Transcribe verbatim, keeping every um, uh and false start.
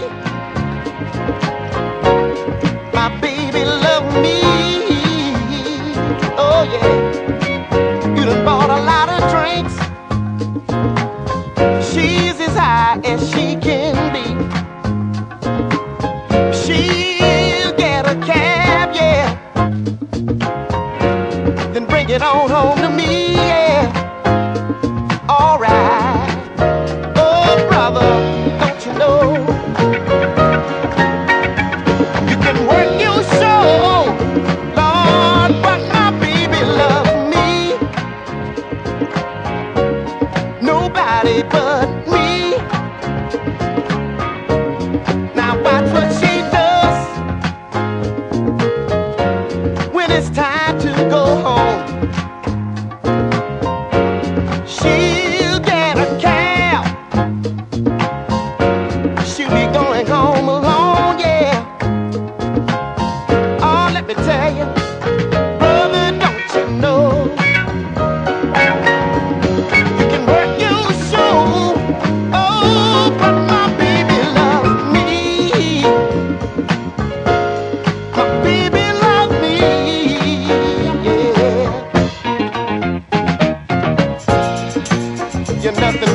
My baby love me. Oh yeah. You done bought a lot of drinks. She's as high as she can be. She'll get a cab, yeah. Then bring it on home to me, yeah. Alright. Oh brother, don't you know you can work your soul, Lord, but my baby loves me. Nobody but me. Now watch what she does when it's time to go home. She'll get a cab. She'll be going home alone, yeah. Oh, let me tell you, brother, don't you know you can work your soul. Oh, but my baby loves me. My baby loves me, yeah. You're nothing